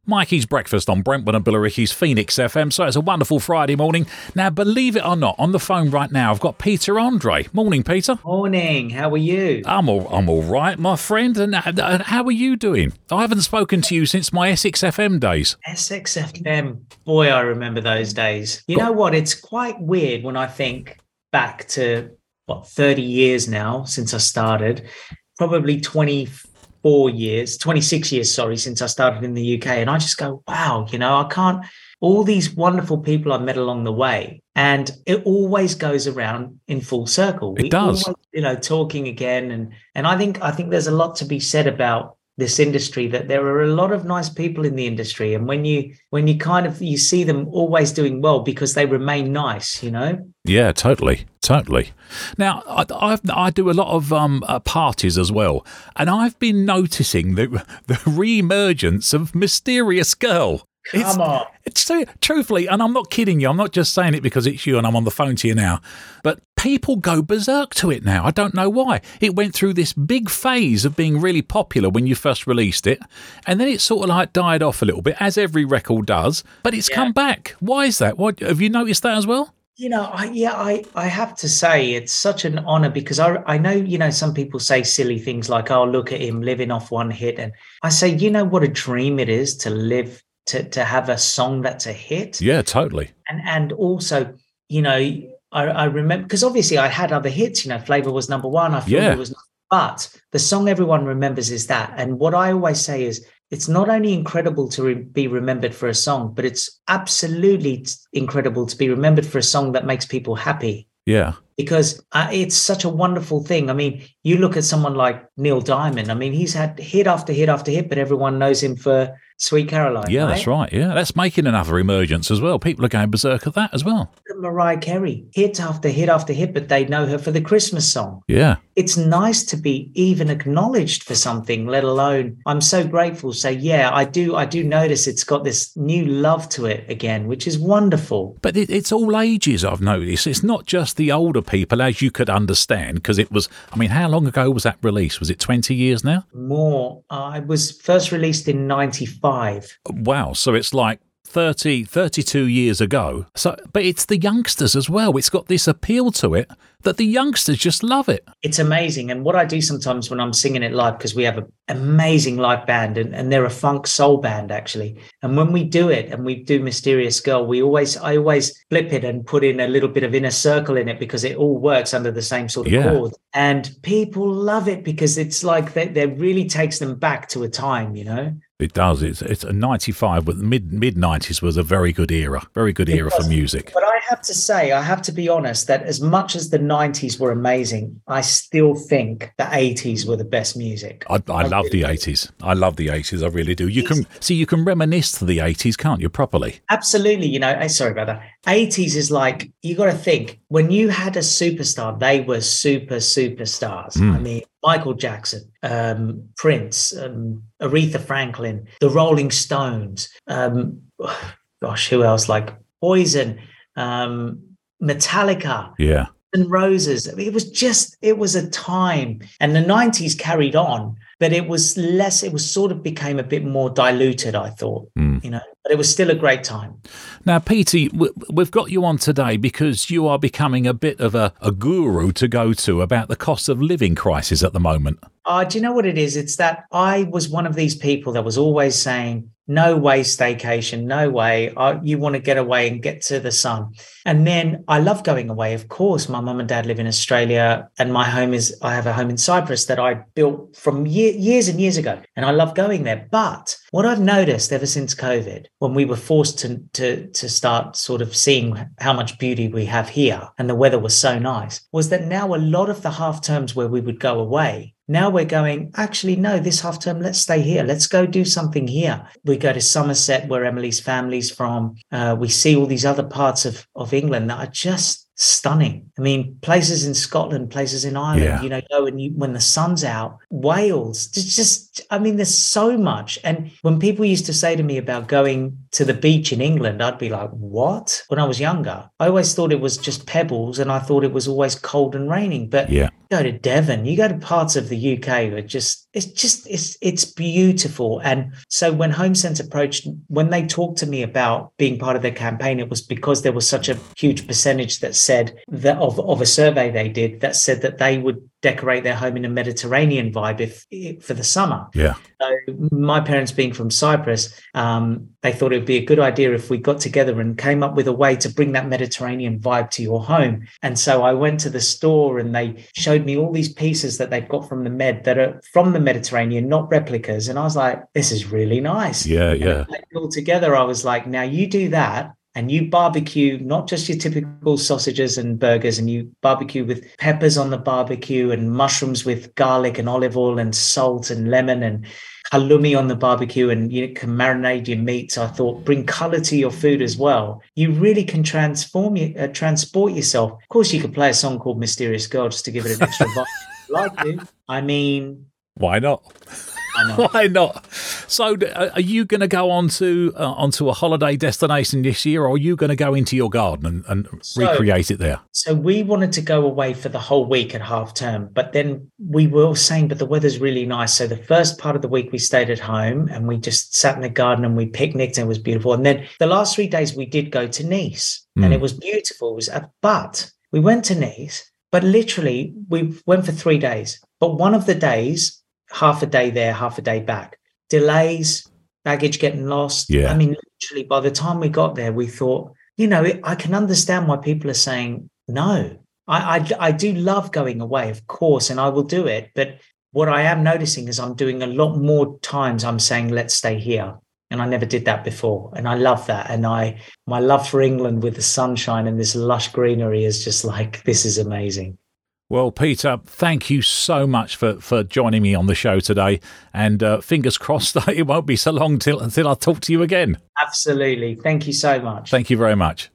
Mikey's Breakfast on Brentwood and Billericay's Phoenix FM. So it's a wonderful Friday morning. Now, believe it or not, on the phone right now, I've got Peter Andre. Morning, Peter. Morning. How are you? I'm all right, my friend. And how are you doing? I haven't spoken to you since my Essex FM days. Essex FM. Boy, I remember those days. You know what? It's quite weird when I think back to, 30 years now since I started. Probably 26 years, since I started in the UK. And I just go, wow, all these wonderful people I've met along the way. And it always goes around in full circle. It does. Always, talking again. And I think there's a lot to be said about this industry, that there are a lot of nice people in the industry. And when you you see them always doing well because they remain nice, Yeah, totally. Now, I do a lot of parties as well, and I've been noticing the re-emergence of Mysterious Girl. Come on. It's so, truthfully, and I'm not kidding you, I'm not just saying it because it's you and I'm on the phone to you now, but people go berserk to it now. I don't know why. It went through this big phase of being really popular when you first released it, and then it sort of like died off a little bit, as every record does, but it's come back. Why is that? What, have you noticed that as well? I have to say it's such an honor, because I know, some people say silly things like, oh, look at him living off one hit. And I say, what a dream it is to live, to have a song that's a hit. Yeah, totally. And also, I remember, because obviously I had other hits, Flavor was number one. I feel it was, but the song everyone remembers is that. And what I always say is, it's not only incredible to be remembered for a song, but it's absolutely incredible to be remembered for a song that makes people happy. Yeah. Because it's such a wonderful thing. I mean, you look at someone like Neil Diamond. I mean, he's had hit after hit after hit, but everyone knows him for Sweet Caroline. Yeah, right? That's right. Yeah, that's making another emergence as well. People are going berserk at that as well. Mariah Carey, hit after hit after hit, but they know her for the Christmas song. Yeah. It's nice to be even acknowledged for something, let alone, I'm so grateful. So yeah, I do notice it's got this new love to it again, which is wonderful. But it's all ages, I've noticed. It's not just the older people, as you could understand, because it was, how long ago was that release? Was it 20 years now? More. It was first released in 95. Wow. So it's like 32 years ago. So, but it's the youngsters as well. It's got this appeal to it that the youngsters just love it. It's amazing. And what I do sometimes when I'm singing it live, because we have an amazing live band, and they're a funk soul band, actually. And when we do it and we do Mysterious Girl, I always flip it and put in a little bit of Inner Circle in it, because it all works under the same sort of chord. And people love it because it's like that really takes them back to a time, It does. It's a 95, but mid 90s was a very good era for music. But I have to be honest, that as much as the 90s were amazing, I still think the 80s were the best music. I love the 80s. I love the 80s. I really do. You can reminisce to the 80s, can't you, properly? Absolutely. Sorry about that. 80s is like, you got to think, when you had a superstar, they were superstars. I mean, Michael Jackson, Prince, Aretha Franklin, the Rolling Stones, who else? Like Poison, Metallica, and Roses. I mean, it was a time, and the 90s carried on, but it was less. It was sort of became a bit more diluted, I thought. But it was still a great time. Now, Petey, we've got you on today because you are becoming a bit of a guru to go to about the cost of living crisis at the moment. Do you know what it is? It's that I was one of these people that was always saying, no way staycation, no way. You want to get away and get to the sun. And then I love going away. Of course, my mum and dad live in Australia, and I have a home in Cyprus that I built from years and years ago. And I love going there. But what I've noticed ever since COVID, when we were forced to start sort of seeing how much beauty we have here, and the weather was so nice, was that now a lot of the half terms where we would go away, now we're going, actually, no, this half term, let's stay here. Let's go do something here. We go to Somerset, where Emily's family's from. We see all these other parts of England that are just stunning. I mean, places in Scotland, places in Ireland, you know, go and when the sun's out, Wales, I mean, there's so much. And when people used to say to me about going to the beach in England, I'd be like, what? When I was younger, I always thought it was just pebbles and I thought it was always cold and raining. But you go to Devon, you go to parts of the UK where it's beautiful. And so when HomeSense approached, when they talked to me about being part of their campaign, it was because there was such a huge percentage that said that of a survey they did that said that they would decorate their home in a Mediterranean vibe for the summer. Yeah. So my parents being from Cyprus, they thought it would be a good idea if we got together and came up with a way to bring that Mediterranean vibe to your home. And so I went to the store and they showed me all these pieces that they've got from the Med that are from the Mediterranean, not replicas. And I was like, this is really nice. Yeah. And all together, I was like, now you do that. And you barbecue, not just your typical sausages and burgers, and you barbecue with peppers on the barbecue and mushrooms with garlic and olive oil and salt and lemon and halloumi on the barbecue, and you can marinate your meats. I thought, bring color to your food as well. You really can transport yourself. Of course, you could play a song called Mysterious Girl just to give it an extra vibe. Like to. I mean, why not? Why not? So are you going to go onto a holiday destination this year, or are you going to go into your garden and recreate it there? So we wanted to go away for the whole week at half term, but then we were all saying, but the weather's really nice. So the first part of the week we stayed at home and we just sat in the garden and we picnicked and it was beautiful. And then the last 3 days we did go to Nice and it was beautiful. But we went to Nice, but literally we went for 3 days. But one of the days, half a day there, half a day back. Delays, baggage getting lost. Yeah. I mean, literally, by the time we got there, we thought, you know, I can understand why people are saying no. I do love going away, of course, and I will do it. But what I am noticing is I'm doing a lot more times I'm saying, let's stay here. And I never did that before. And I love that. And my love for England with the sunshine and this lush greenery is just like, this is amazing. Well, Peter, thank you so much for joining me on the show today. And fingers crossed that it won't be so long until I talk to you again. Absolutely. Thank you so much. Thank you very much.